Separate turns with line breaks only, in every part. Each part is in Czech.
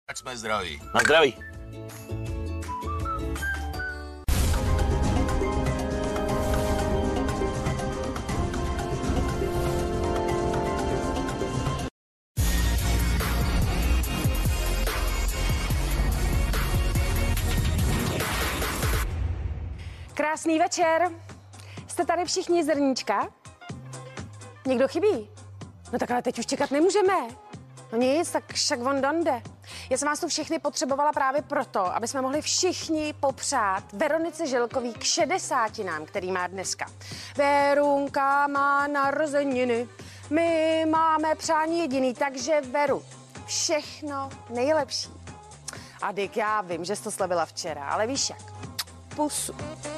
Tak jsme zdraví.
Na zdraví.
Krásný večer. Jste tady všichni zrníčka? Někdo chybí? No tak ale teď už čekat nemůžeme. No nic, tak však on donde. Já jsem vás tu všechny potřebovala právě proto, aby jsme mohli všichni popřát Veronice Žilkový k 60, který má dneska. Verunka má narozeniny, my máme přání jediný, takže Veru, všechno nejlepší. A Dick, já vím, že jsi to slavila včera, ale víš jak? Pusu.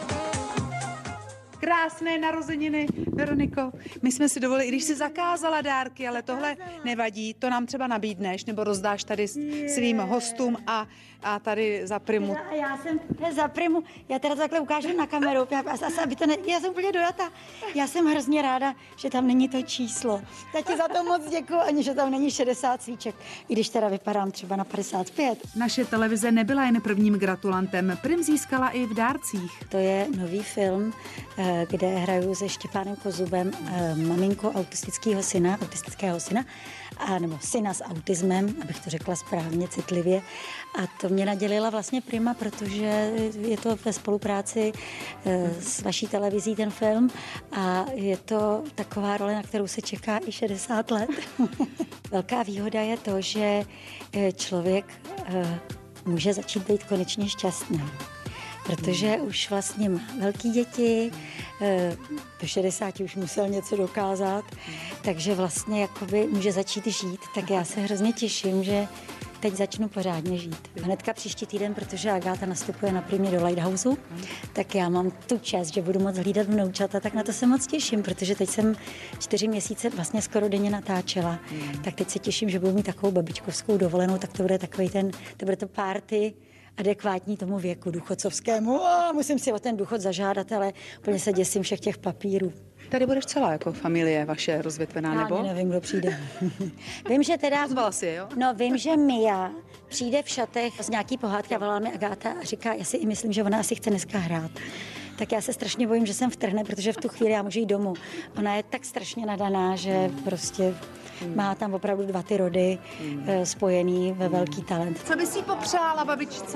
Krásné narozeniny, Veroniko. My jsme si dovolili, i když si zakázala dárky, ale tohle nevadí, to nám třeba nabídneš, nebo rozdáš tady svým hostům a tady za Primu.
Já jsem za Primu, já teda takhle ukážu na kameru, já jsem úplně dojata. Já jsem hrozně ráda, že tam není to číslo. Tak ti za to moc děkuju, ani že tam není 60 svíček, i když teda vypadám třeba na 55.
Naše televize nebyla jen prvním gratulantem, Prim získala i v dárcích.
To je nový film, kde hraju se Štěpánem Kozubem maminku autistického syna, nebo syna s autismem, abych to řekla správně, citlivě. A to mě nadělila vlastně Prima, protože je to ve spolupráci s vaší televizí ten film a je to taková role, na kterou se čeká i 60 let. Velká výhoda je to, že člověk může začít být konečně šťastný. Protože už vlastně má velký děti, do 60 už musel něco dokázat, takže vlastně jakoby může začít žít. Tak já se hrozně těším, že teď začnu pořádně žít. Hnedka příští týden, protože Agáta nastupuje na Primě do Lighthouseu, tak já mám tu čest, že budu moc hlídat vnoučata, tak na to se moc těším, protože teď jsem 4 měsíce vlastně skoro denně natáčela, tak teď se těším, že budu mít takovou babičkovskou dovolenou, tak to bude takový to bude to party adekvátní tomu věku důchodcovskému. Musím si o ten důchod zažádat, ale úplně se děsím všech těch papírů.
Tady budeš celá jako familie vaše rozvětvená, nebo?
Já nevím, kdo přijde. Vím, že teda...
Pozvala si je, jo?
No, vím, že Mia přijde v šatech z nějaký pohádky a volá mi Agáta a říká, já si i myslím, že ona asi chce dneska hrát. Tak já se strašně bojím, že jsem vtrhne, protože v tu chvíli já můžu jít domů. Ona je tak strašně nadaná, že prostě má tam opravdu 2 ty rody spojený ve velký talent.
Co by si popřála babičce?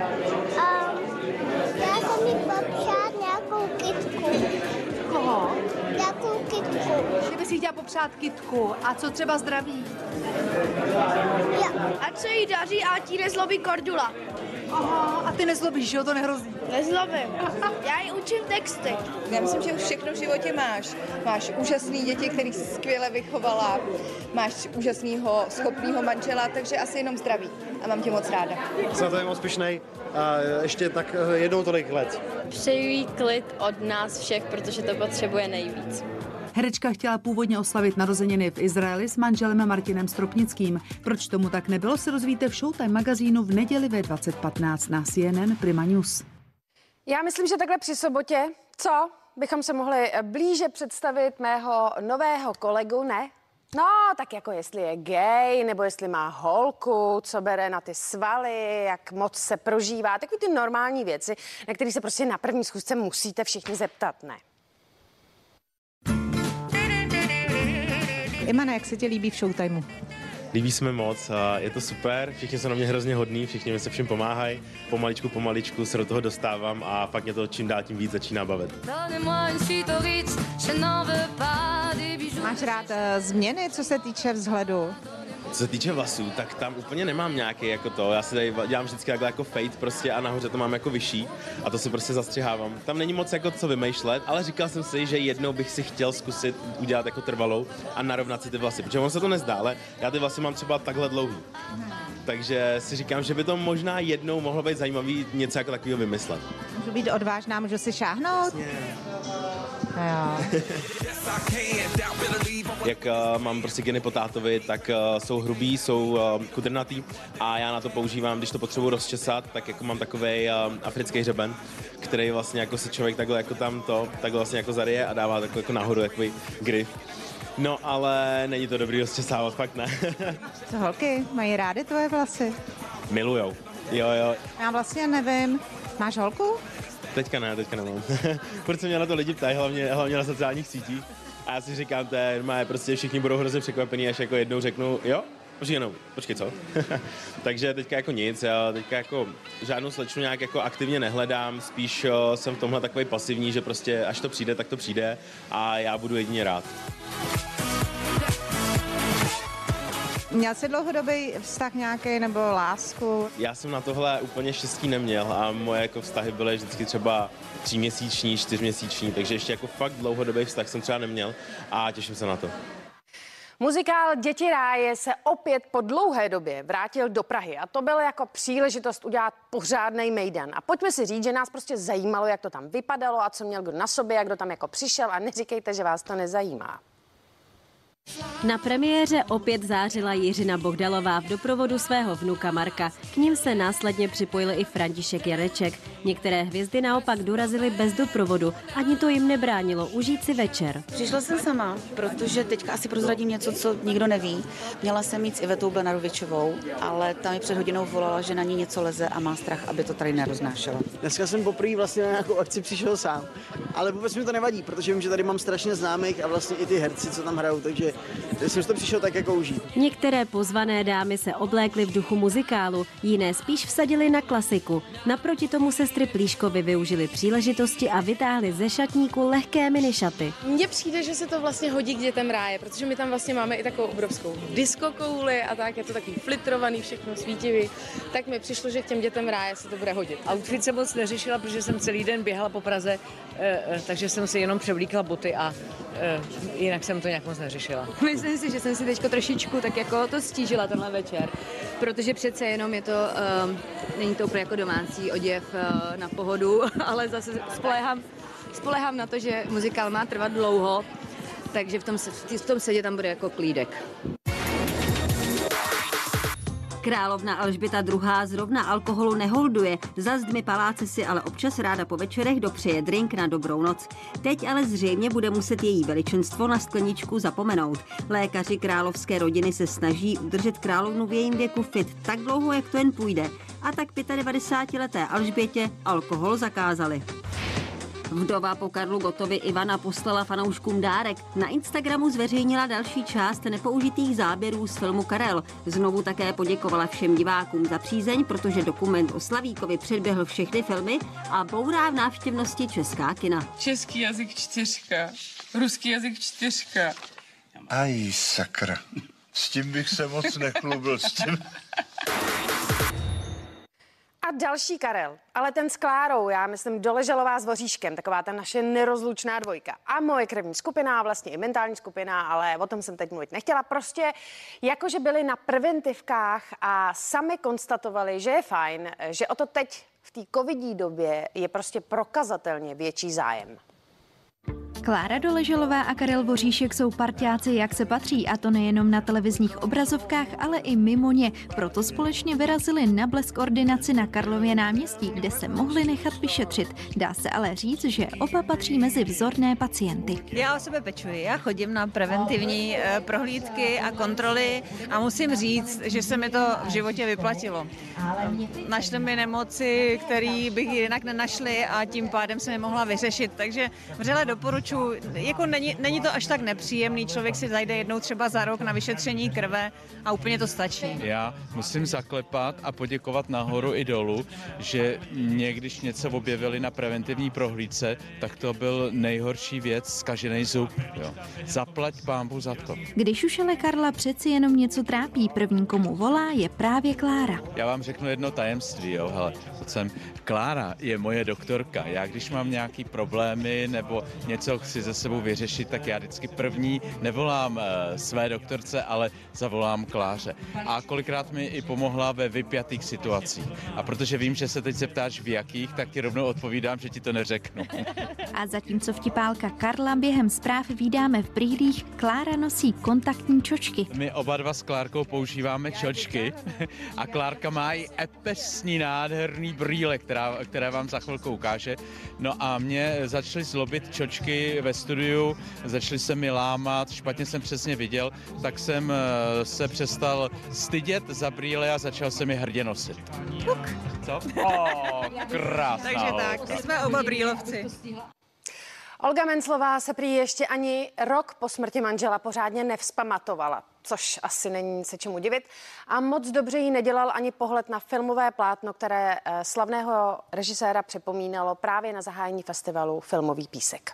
Já jsem mi popřát nějakou kytku.
Koho?
Nějakou kytku.
Ty bys jí chtěla popřát kytku. A co třeba zdraví?
A co jí daří a ti nezlobí Kordula.
Aha, a ty nezlobíš, že jo? To nehrozí.
Nezlobím. Já ji učím texty.
Já myslím, že už všechno v životě máš. Máš úžasný děti, který jsi skvěle vychovala, máš úžasného, schopného manžela, takže asi jenom zdraví. A mám tě moc ráda.
Jsem tady moc pyšnej a ještě tak jednou tolik let.
Přeju jí klid od nás všech, protože to potřebuje nejvíc.
Herečka chtěla původně oslavit narozeniny v Izraeli s manželem Martinem Stropnickým. Proč tomu tak nebylo, se dozvíte v Showtime magazínu v neděli ve 20:15 na CNN Prima News.
Já myslím, že takhle při sobotě, co? Bychom se mohli blíže představit mého nového kolegu, ne? No, tak jako jestli je gay, nebo jestli má holku, co bere na ty svaly, jak moc se prožívá, takový ty normální věci, na které se prostě na první schůzce musíte všichni zeptat, ne?
Imane, jak se ti líbí v Showtimeu?
Líbí se mi moc, je to super, všichni jsou na mě hrozně hodní, všichni mi se všem pomáhají, pomaličku se do toho dostávám a pak mě to čím dál tím víc začíná bavit.
Máš rád změny, co se týče vzhledu?
Co se týče vlasů, tak tam úplně nemám nějaký jako to, já si tady dělám vždycky takhle jako fade prostě a nahoře to mám jako vyšší a to si prostě zastřihávám. Tam není moc jako co vymýšlet, ale říkal jsem si, že jednou bych si chtěl zkusit udělat jako trvalou a narovnat si ty vlasy, protože ono se to nezdá, ale já ty vlasy mám třeba takhle dlouhý. Takže si říkám, že by to možná jednou mohlo být zajímavý něco jako takového vymyslet.
Můžu být odvážná, můžu si šáhnout?
Jak mám prostě geny po tátovi, tak jsou hrubý, jsou kudrnatý a já na to používám, když to potřebuji rozčesat, tak jako mám takovej africký hřeben, který vlastně jako si člověk takhle jako tam to, takhle vlastně jako zaryje a dává takhle jako nahoru takový grif. No ale není to dobrý rozčesávat, fakt ne.
Co holky, mají rády tvoje vlasy?
milujou. Jo.
Já vlastně nevím. Máš holku?
Teďka nemám. Furt se mě na to lidi ptají, hlavně na sociálních sítích. A já si říkám, prostě všichni budou hrozně překvapení, až jako jednou řeknu, jo? Počkej, co? Takže teďka jako nic, já teďka jako žádnou slečnu nějak jako aktivně nehledám, spíš jsem v tomhle takový pasivní, že prostě až to přijde, tak to přijde a já budu jedině rád.
Měl jsi dlouhodobý vztah nějaký nebo lásku?
Já jsem na tohle úplně štěstí neměl a moje jako vztahy byly vždycky třeba 3měsíční, 4měsíční, takže ještě jako fakt dlouhodobý vztah jsem třeba neměl a těším se na to.
Muzikál Děti ráje se opět po dlouhé době vrátil do Prahy a to byla jako příležitost udělat pořádnej mejdan. A pojďme si říct, že nás prostě zajímalo, jak to tam vypadalo a co měl kdo na sobě, jak kdo tam jako přišel a neříkejte, že vás to nezajímá.
Na premiéře opět zářila Jiřina Bohdalová v doprovodu svého vnuka Marka. K ním se následně připojil i František Janeček. Některé hvězdy naopak dorazily bez doprovodu. Ani to jim nebránilo užít si večer.
Přišla jsem sama, protože teďka asi prozradím něco, co nikdo neví. Měla jsem jít s Ivetou Benarovičovou, ale ta mi před hodinou volala, že na ní něco leze a má strach, aby to tady neroznášelo.
Dneska jsem poprvé vlastně na nějakou akci přišel sám, ale vůbec mi to nevadí, protože vím, že tady mám strašně známých a vlastně i ty herci, co tam hrajou, takže jsem to přišel tak jako užít.
Některé pozvané dámy se oblékly v duchu muzikálu, jiné spíš vsadily na klasiku. Naproti tomu sestry Plíškovy využily příležitosti a vytáhly ze šatníku lehké minišaty.
Mně přijde, že se to vlastně hodí k Dětem ráje, protože my tam vlastně máme i takovou obrovskou diskokouli a tak, je to takový flitrovaný, všechno svítivý. Tak mi přišlo, že k těm Dětem ráje se to bude hodit.
Outfit jsem moc neřešila, protože jsem celý den běhala po Praze, takže jsem si jenom převlíkla boty a jinak jsem to nějak moc neřešila.
Myslím si, že jsem si teďko trošičku tak jako to stížila tenhle večer, protože přece jenom je to, není to úplně jako domácí oděv na pohodu, ale zase spolehám na to, že muzikál má trvat dlouho, takže v tom sedě tam bude jako klídek.
Královna Alžběta II. Zrovna alkoholu neholduje. Za zdmi paláce si ale občas ráda po večerech dopřeje drink na dobrou noc. Teď ale zřejmě bude muset její veličenstvo na skleničku zapomenout. Lékaři královské rodiny se snaží udržet královnu v jejím věku fit tak dlouho, jak to jen půjde. A tak 95leté Alžbětě alkohol zakázali. Vdova po Karlu Gottovi Ivana poslala fanouškům dárek. Na Instagramu zveřejnila další část nepoužitých záběrů z filmu Karel. Znovu také poděkovala všem divákům za přízeň, protože dokument o Slavíkovi předběhl všechny filmy a bourá v návštěvnosti česká kina.
Český jazyk 4, ruský jazyk 4.
Aj sakra, s tím bych se moc nechlubil, s tím.
A další Karel, ale ten s Klárou, já myslím Doležalová s Voříškem, taková ta naše nerozlučná dvojka. A moje krevní skupina, vlastně i mentální skupina, ale o tom jsem teď mluvit nechtěla. Prostě jakože byli na preventivkách a sami konstatovali, že je fajn, že o to teď v té covidní době je prostě prokazatelně větší zájem.
Klára Doležalová a Karel Voříšek jsou parťáci, jak se patří, a to nejenom na televizních obrazovkách, ale i mimo ně. Proto společně vyrazili na Blesk ordinaci na Karlově náměstí, kde se mohli nechat vyšetřit. Dá se ale říct, že oba patří mezi vzorné pacienty.
Já o sebe pečuji, já chodím na preventivní prohlídky a kontroly a musím říct, že se mi to v životě vyplatilo. Našli mi nemoci, které bych jinak nenašli a tím pádem se nemohla vyřešit, takže vřele doporučuji. Jako není to až tak nepříjemný, člověk si zajde jednou třeba za rok na vyšetření krve a úplně to stačí.
Já musím zaklepat a poděkovat nahoru i dolů, že mě, když něco objevili na preventivní prohlídce, tak to byl nejhorší věc, zkažený zub. Jo. Zaplať pánbu za to.
Když už ale Karla přeci jenom něco trápí, první komu volá je právě Klára.
Já vám řeknu jedno tajemství, jo, hele, Klára je moje doktorka. Já když mám nějaký problémy nebo něco chci ze sebou vyřešit, tak já vždycky první nevolám své doktorce, ale zavolám Kláře. A kolikrát mi i pomohla ve vypjatých situacích. A protože vím, že se teď zeptáš v jakých, tak ti rovnou odpovídám, že ti to neřeknu.
A zatímco vtipálka Karla během zpráv vídáme v brýlích, Klára nosí kontaktní čočky.
My oba dva s Klárkou používáme čočky a Klárka má i epesní nádherný brýle, které vám za chvilku ukáže. No a mě začaly zlobit čočky tady ve studiu, začali se mi lámat, špatně jsem přesně viděl, tak jsem se přestal stydět za brýle a začal se mi hrdě nosit. Co? Krásná
Takže tak,
holka.
my jsme oba brýlovci.
Olga Menclová se prý ještě ani rok po smrti manžela pořádně nevzpamatovala, což asi není se čemu divit. A moc dobře jí nedělal ani pohled na filmové plátno, které slavného režiséra připomínalo právě na zahájení festivalu Filmový písek.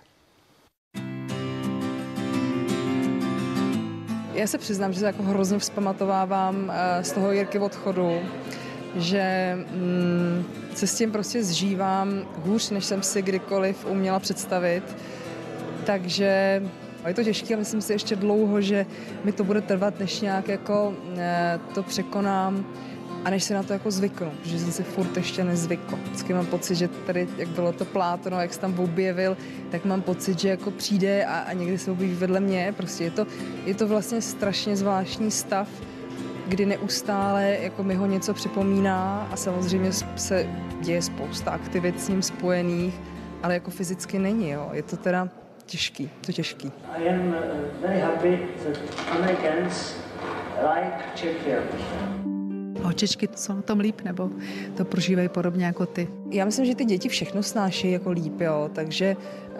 Já se přiznám, že se jako hrozně vzpamatovávám z toho Jirky odchodu, že se s tím prostě zžívám hůř, než jsem si kdykoliv uměla představit. Takže je to těžké a myslím si ještě dlouho, že mi to bude trvat, než nějak jako to překonám a než se na to jako zvyknu, protože jsem si furt ještě nezvykl. Vždycky mám pocit, že tady, jak bylo to plátno, jak se tam objevil, tak mám pocit, že jako přijde a někdy se objeví vedle mě. Prostě je to vlastně strašně zvláštní stav, kdy neustále jako mi ho něco připomíná a samozřejmě se děje spousta aktivit s ním spojených, ale jako fyzicky není, jo. Je to teda těžký.
I am very happy that Americans like Czech films.
Čečky jsou na tom líp, nebo to prožívají podobně jako ty?
Já myslím, že ty děti všechno snáší jako líp, jo, takže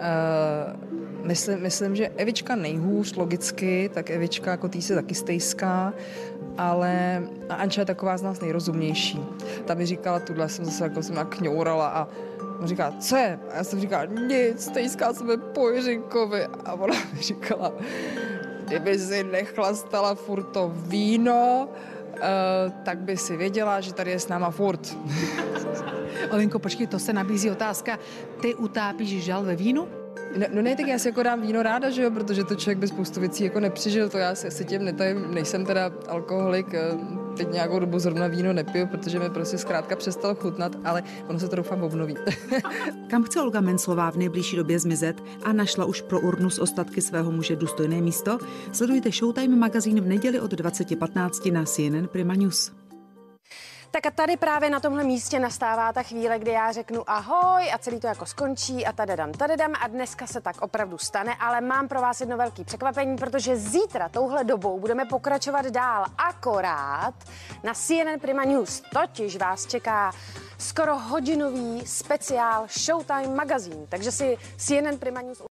myslím, že Evička nejhůř logicky, tak Evička jako tý se taky stejská, ale Anča je taková z nás nejrozumnější. Ta mi říkala, tuhle jsem zase jako jsem kňourala a on říká, co je? A já jsem říkala, nic, stejská se po Jiřinkovi. A ona mi říkala, kdyby si nechlastala furt to víno, tak by si věděla, že tady je s náma furt.
Olinko, počkej, to se nabízí otázka. Ty utápíš žal ve vínu?
No ne, tak já si jako dám víno ráda, že jo, protože to člověk by spoustu věcí jako nepřežil, to já se tím netajím, nejsem teda alkoholik, teď nějakou dobu zrovna víno nepiju, protože mi prostě zkrátka přestal chutnat, ale ono se to doufám obnoví.
Kam chce Olga Menclová v nejbližší době zmizet a našla už pro urnu s ostatky svého muže důstojné místo? Sledujte Showtime magazín v neděli od 20:15 na CNN Prima News.
Tak a tady právě na tomhle místě nastává ta chvíle, kdy já řeknu ahoj a celý to jako skončí a tadadam a dneska se tak opravdu stane, ale mám pro vás jedno velké překvapení, protože zítra touhle dobou budeme pokračovat dál, akorát na CNN Prima News, totiž vás čeká skoro hodinový speciál Showtime magazín, takže si CNN Prima News